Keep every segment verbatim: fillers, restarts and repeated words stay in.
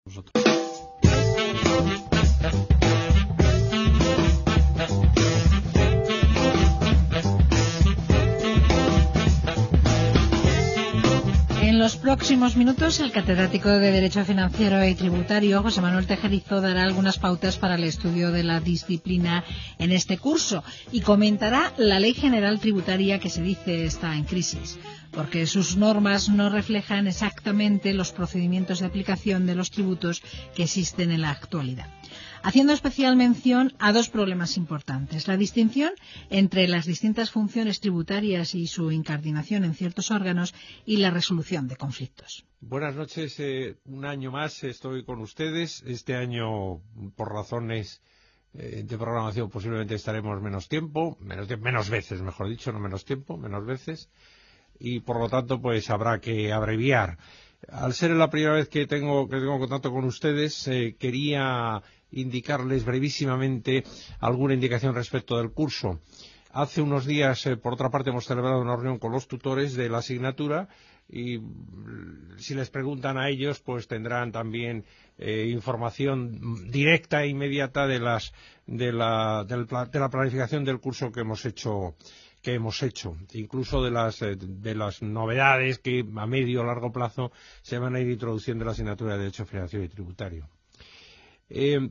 Nosotros. En los próximos minutos, el catedrático de Derecho Financiero y Tributario, José Manuel Tejerizo, dará algunas pautas para el estudio de la disciplina en este curso y comentará la Ley General Tributaria que se dice está en crisis, porque sus normas no reflejan exactamente los procedimientos de aplicación de los tributos que existen en la actualidad, haciendo especial mención a dos problemas importantes: la distinción entre las distintas funciones tributarias y su incardinación en ciertos órganos y la resolución de conflictos. Buenas noches, eh, un año más estoy con ustedes. Este año, por razones eh, de programación, posiblemente estaremos menos tiempo, menos, menos veces, mejor dicho, no menos tiempo, menos veces, y por lo tanto pues habrá que abreviar. Al ser la primera vez que tengo, que tengo contacto con ustedes, eh, quería indicarles brevísimamente alguna indicación respecto del curso. Hace unos días, eh, por otra parte, hemos celebrado una reunión con los tutores de la asignatura y si les preguntan a ellos, pues tendrán también eh, información directa e inmediata de las de la, del, de la planificación del curso que hemos hecho que hemos hecho, incluso de las eh, de las novedades que a medio o largo plazo se van a ir introduciendo en la asignatura de Derecho Financiero y Tributario. Eh,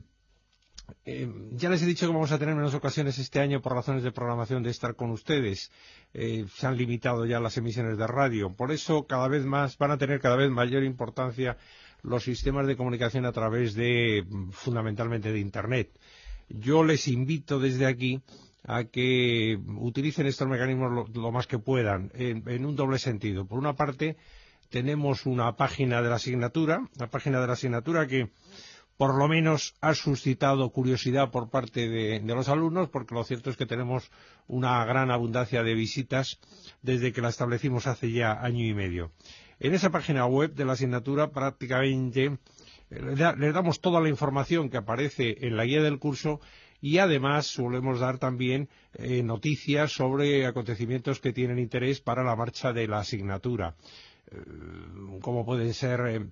Eh, ya les he dicho que vamos a tener menos ocasiones este año por razones de programación de estar con ustedes. Eh, se han limitado ya las emisiones de radio. Por eso cada vez más van a tener cada vez mayor importancia los sistemas de comunicación a través de, fundamentalmente, de Internet. Yo les invito desde aquí a que utilicen estos mecanismos lo, lo más que puedan, en, en un doble sentido. Por una parte, tenemos una página de la asignatura, una página de la asignatura que por lo menos ha suscitado curiosidad por parte de, de los alumnos, porque lo cierto es que tenemos una gran abundancia de visitas desde que la establecimos hace ya año y medio. En esa página web de la asignatura prácticamente eh, les damos toda la información que aparece en la guía del curso y además solemos dar también eh, noticias sobre acontecimientos que tienen interés para la marcha de la asignatura, eh, como pueden ser Eh,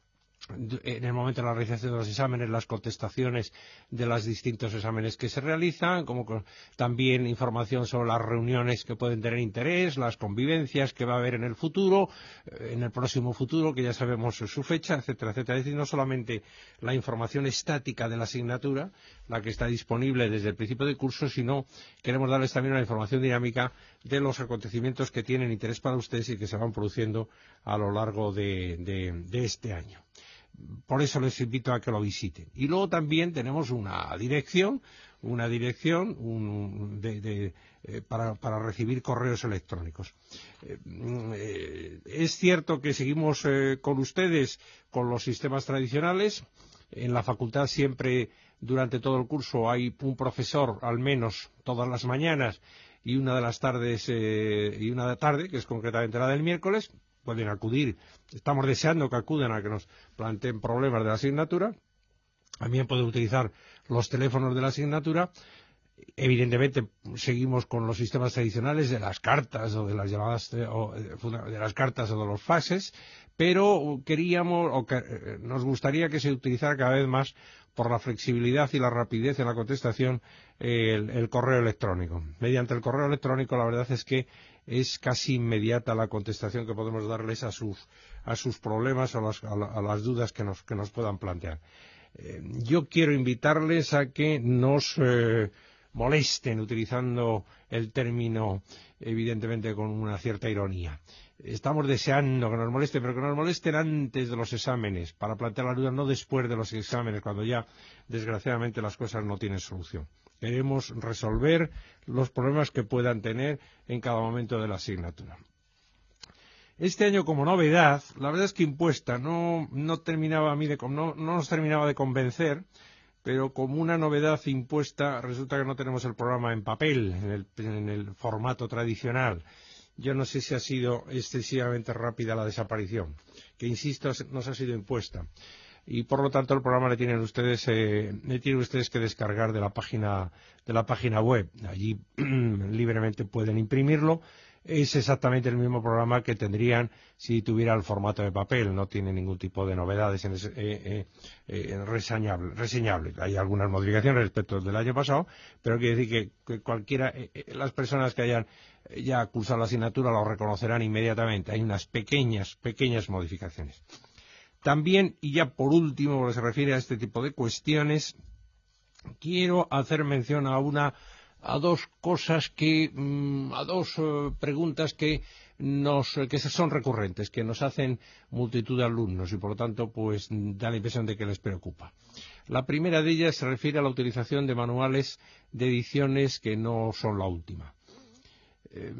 en el momento de la realización de los exámenes, las contestaciones de los distintos exámenes que se realizan, como también información sobre las reuniones que pueden tener interés, las convivencias que va a haber en el futuro, en el próximo futuro, que ya sabemos su fecha, etcétera, etcétera. Es decir, no solamente la información estática de la asignatura, la que está disponible desde el principio del curso, sino queremos darles también una información dinámica de los acontecimientos que tienen interés para ustedes y que se van produciendo a lo largo de, de, de este año. Por eso les invito a que lo visiten. Y luego también tenemos una dirección, una dirección un, de, de, eh, para, para recibir correos electrónicos. Eh, eh, es cierto que seguimos eh, con ustedes con los sistemas tradicionales. En la facultad siempre, durante todo el curso, hay un profesor, al menos todas las mañanas, y una de las tardes, eh, y una de tarde, que es concretamente la del miércoles. Pueden acudir, estamos deseando que acudan a que nos planteen problemas de la asignatura. También pueden utilizar los teléfonos de la asignatura. Evidentemente seguimos con los sistemas tradicionales de las cartas o de las llamadas o de las cartas o de los faxes, pero queríamos o que, eh, nos gustaría que se utilizara cada vez más, por la flexibilidad y la rapidez en la contestación, eh, el, el correo electrónico. Mediante el correo electrónico, la verdad es que es casi inmediata la contestación que podemos darles a sus a sus problemas o a las, a la, a las dudas que nos que nos puedan plantear. Eh, yo quiero invitarles a que nos eh, molesten, utilizando el término evidentemente con una cierta ironía. Estamos deseando que nos molesten, pero que nos molesten antes de los exámenes, para plantear las dudas, no después de los exámenes, cuando ya, desgraciadamente, las cosas no tienen solución. Queremos resolver los problemas que puedan tener en cada momento de la asignatura. Este año, como novedad, la verdad es que impuesta, no, no, terminaba a mí de, no, no nos terminaba de convencer, pero como una novedad impuesta, resulta que no tenemos el programa en papel, en el, en el formato tradicional. Yo no sé si ha sido excesivamente rápida la desaparición, que insisto, nos ha sido impuesta. Y por lo tanto el programa le tienen ustedes, eh, le tienen ustedes que descargar de la página, de la página web. Allí libremente pueden imprimirlo. es exactamente el mismo programa que tendrían si tuviera el formato de papel. No tiene ningún tipo de novedades en ese, eh, eh, eh, reseñable, reseñable. Hay algunas modificaciones respecto del año pasado, pero quiere decir que, que cualquiera, eh, eh, las personas que hayan ya cursado la asignatura lo reconocerán inmediatamente. Hay unas pequeñas, pequeñas modificaciones. También, y ya por último, lo que se refiere a este tipo de cuestiones, quiero hacer mención a una a dos cosas que, a dos uh, preguntas que nos, que son recurrentes, que nos hacen multitud de alumnos y por lo tanto pues da la impresión de que les preocupa. La primera de ellas se refiere a la utilización de manuales de ediciones que no son la última. Eh,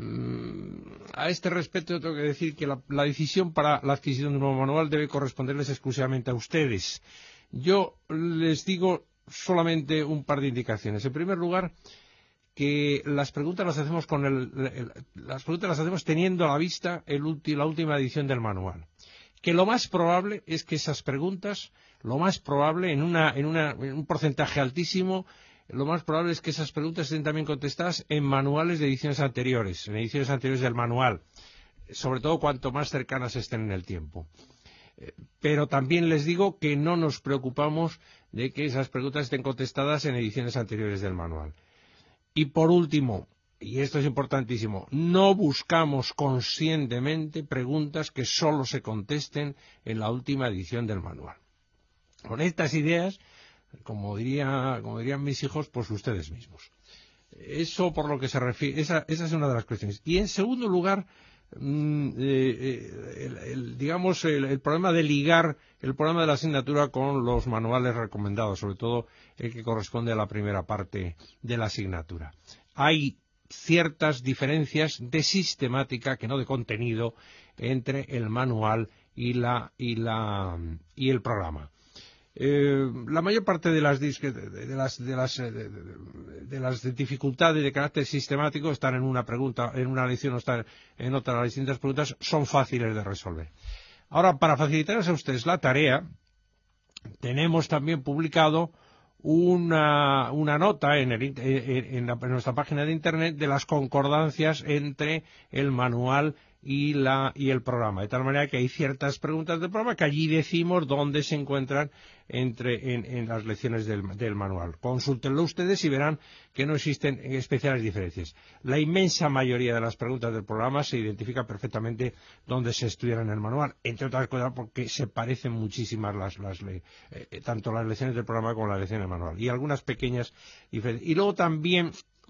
a este respecto tengo que decir que la, la decisión para la adquisición de un nuevo manual debe corresponderles exclusivamente a ustedes. Yo les digo solamente un par de indicaciones. En primer lugar, que las preguntas las hacemos con el, el, las preguntas las hacemos teniendo a la vista el ulti, la última edición del manual. Que lo más probable es que esas preguntas, lo más probable, en, una, en, una, en un porcentaje altísimo, lo más probable es que esas preguntas estén también contestadas en manuales de ediciones anteriores, en ediciones anteriores del manual, sobre todo cuanto más cercanas estén en el tiempo. Pero también les digo que no nos preocupamos de que esas preguntas estén contestadas en ediciones anteriores del manual. Y por último, y esto es importantísimo, no buscamos conscientemente preguntas que solo se contesten en la última edición del manual. Con estas ideas, como diría, como dirían mis hijos, pues ustedes mismos. Eso por lo que se refiere, esa, esa es una de las cuestiones. Y en segundo lugar, mm, eh, el, el, digamos, el, el problema de ligar el problema de la asignatura con los manuales recomendados, sobre todo el que corresponde a la primera parte de la asignatura. Hay ciertas diferencias de sistemática, que no de contenido, entre el manual y, la, y, la, y el programa. Eh, la mayor parte de las, de las, de las, de, de las dificultades de carácter sistemático están en una pregunta, en una lección o están en otra. Las distintas preguntas son fáciles de resolver. Ahora, para facilitarles a ustedes la tarea, tenemos también publicado una, una nota en, el, en, en, la, en nuestra página de Internet de las concordancias entre el manual y, la, y el programa. De tal manera que hay ciertas preguntas del programa que allí decimos dónde se encuentran entre, en, en las lecciones del, del manual. Consúltenlo ustedes y verán que no existen especiales diferencias. La inmensa mayoría de las preguntas del programa se identifica perfectamente dónde se estudian en el manual, entre otras cosas porque se parecen muchísimas las, las eh, tanto las lecciones del programa como las lecciones del manual. Y algunas pequeñas diferencias. Y luego también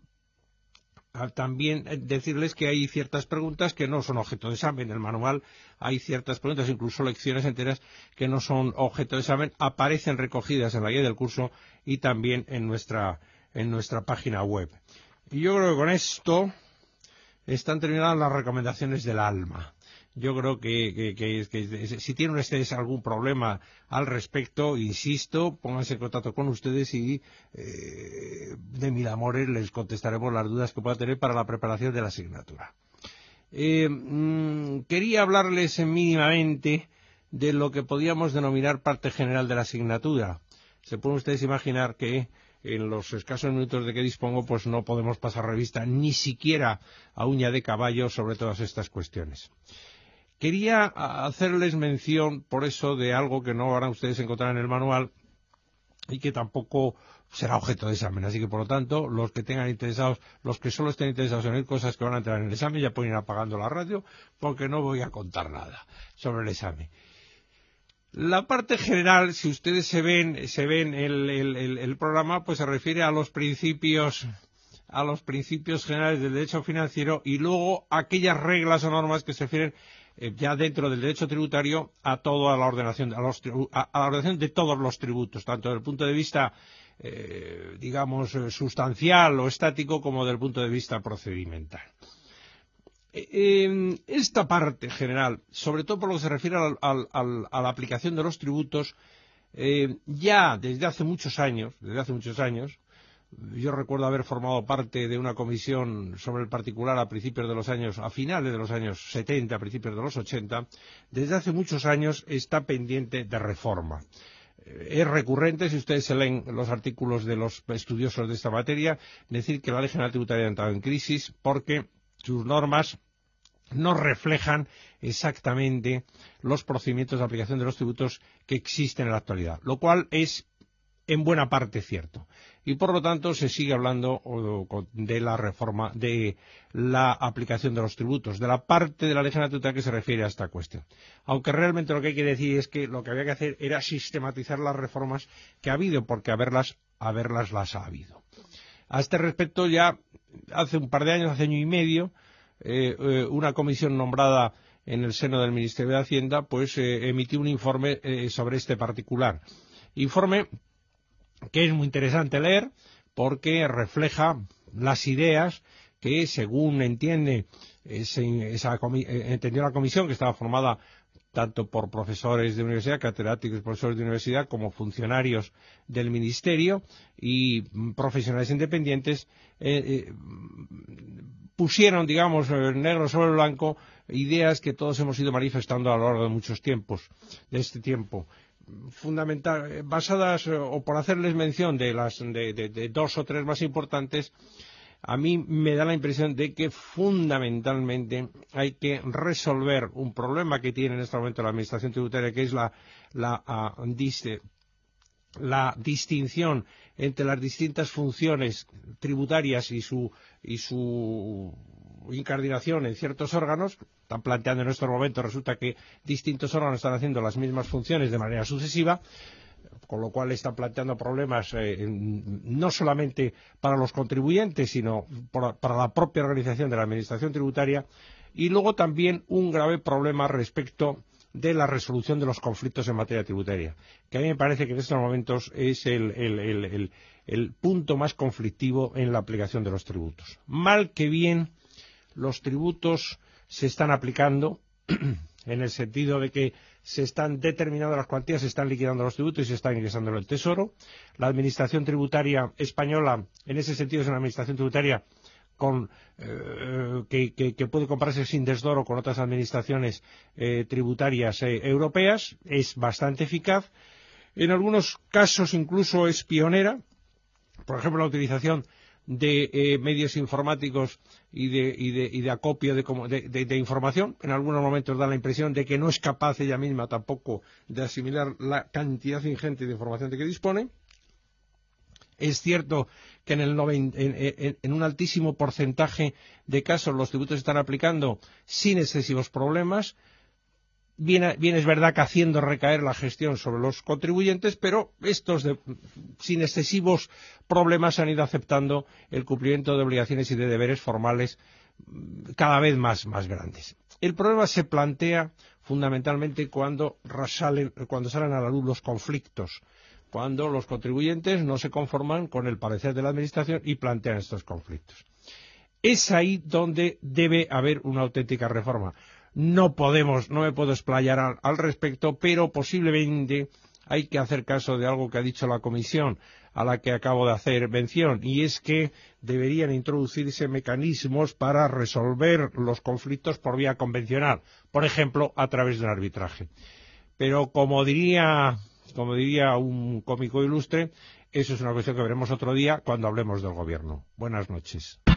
También decirles que hay ciertas preguntas que no son objeto de examen. En el manual hay ciertas preguntas, incluso lecciones enteras, que no son objeto de examen, aparecen recogidas en la guía del curso y también en nuestra, en nuestra página web. Y yo creo que con esto están terminadas las recomendaciones del alma. Yo creo que, que, que, que si tienen ustedes algún problema al respecto, insisto, pónganse en contacto con ustedes y eh, de mil amores les contestaremos las dudas que puedan tener para la preparación de la asignatura. Eh, mmm, quería hablarles mínimamente de lo que podríamos denominar parte general de la asignatura. Se pueden ustedes imaginar que en los escasos minutos de que dispongo, pues no podemos pasar revista ni siquiera a uña de caballo sobre todas estas cuestiones. Quería hacerles mención, por eso, de algo que no van a ustedes encontrar en el manual y que tampoco será objeto de examen. Así que, por lo tanto, los que tengan interesados, los que solo estén interesados en oír cosas que van a entrar en el examen, ya pueden ir apagando la radio, porque no voy a contar nada sobre el examen. La parte general, si ustedes se ven, se ven el, el, el, el programa, pues se refiere a los principios, a los principios generales del derecho financiero y luego aquellas reglas o normas que se refieren eh, ya dentro del derecho tributario a toda la ordenación, a, los, a, a la ordenación de todos los tributos, tanto desde el punto de vista, eh, digamos, sustancial o estático como desde el punto de vista procedimental. En esta parte general, sobre todo por lo que se refiere al, al, al, a la aplicación de los tributos, eh, ya desde hace muchos años, desde hace muchos años, yo recuerdo haber formado parte de una comisión sobre el particular a principios de los años, a finales de los años setenta, a principios de los ochenta, desde hace muchos años está pendiente de reforma. Es recurrente, si ustedes se leen los artículos de los estudiosos de esta materia, decir que la Ley General Tributaria ha entrado en crisis porque sus normas no reflejan exactamente los procedimientos de aplicación de los tributos que existen en la actualidad, lo cual es en buena parte cierto. Y por lo tanto se sigue hablando de la reforma, de la aplicación de los tributos, de la parte de la legislación tributaria que se refiere a esta cuestión. Aunque realmente lo que hay que decir es que lo que había que hacer era sistematizar las reformas que ha habido, porque haberlas, haberlas las ha habido. A este respecto, ya hace un par de años, hace año y medio, eh, eh, una comisión nombrada en el seno del Ministerio de Hacienda, pues eh, emitió un informe eh, sobre este particular. Informe que es muy interesante leer porque refleja las ideas que, según entiende ese, esa comi entendió la comisión, que estaba formada tanto por profesores de universidad, catedráticos y profesores de universidad, como funcionarios del Ministerio y profesionales independientes, eh, eh, pusieron, digamos, negro sobre blanco ideas que todos hemos ido manifestando a lo largo de muchos tiempos, de este tiempo. Fundamental, basadas o por hacerles mención de las de, de, de dos o tres más importantes, a mí me da la impresión de que fundamentalmente hay que resolver un problema que tiene en este momento la Administración Tributaria, que es la, la, uh, diste, la distinción entre las distintas funciones tributarias y su, y su incardinación en ciertos órganos. Están planteando en estos momentos, resulta que distintos órganos están haciendo las mismas funciones de manera sucesiva, con lo cual están planteando problemas eh, no solamente para los contribuyentes, sino por, para la propia organización de la Administración Tributaria, y luego también un grave problema respecto de la resolución de los conflictos en materia tributaria, que a mí me parece que en estos momentos es el, el, el, el, el punto más conflictivo en la aplicación de los tributos. Mal que bien, los tributos se están aplicando en el sentido de que se están determinando las cuantías, se están liquidando los tributos y se están ingresando en el Tesoro. La Administración Tributaria española, en ese sentido, es una Administración Tributaria con, eh, que, que, que puede compararse sin desdoro con otras administraciones eh, tributarias eh, europeas. Es bastante eficaz. En algunos casos incluso es pionera. Por ejemplo, la utilización de eh, medios informáticos y de, y de, y de acopio de, de, de, de información. En algunos momentos da la impresión de que no es capaz ella misma tampoco de asimilar la cantidad ingente de información de que dispone. Es cierto que en, el noventa, en, en, en un altísimo porcentaje de casos los tributos se están aplicando sin excesivos problemas. Bien, bien es verdad que haciendo recaer la gestión sobre los contribuyentes, pero estos, de, sin excesivos problemas, han ido aceptando el cumplimiento de obligaciones y de deberes formales cada vez más, más grandes. El problema se plantea fundamentalmente cuando salen, cuando salen a la luz los conflictos, cuando los contribuyentes no se conforman con el parecer de la Administración y plantean estos conflictos. Es ahí donde debe haber una auténtica reforma. No podemos, no me puedo explayar al, al respecto, pero posiblemente hay que hacer caso de algo que ha dicho la Comisión, a la que acabo de hacer mención, y es que deberían introducirse mecanismos para resolver los conflictos por vía convencional, por ejemplo, a través de un arbitraje. Pero como diría, como diría un cómico ilustre, eso es una cuestión que veremos otro día cuando hablemos del Gobierno. Buenas noches.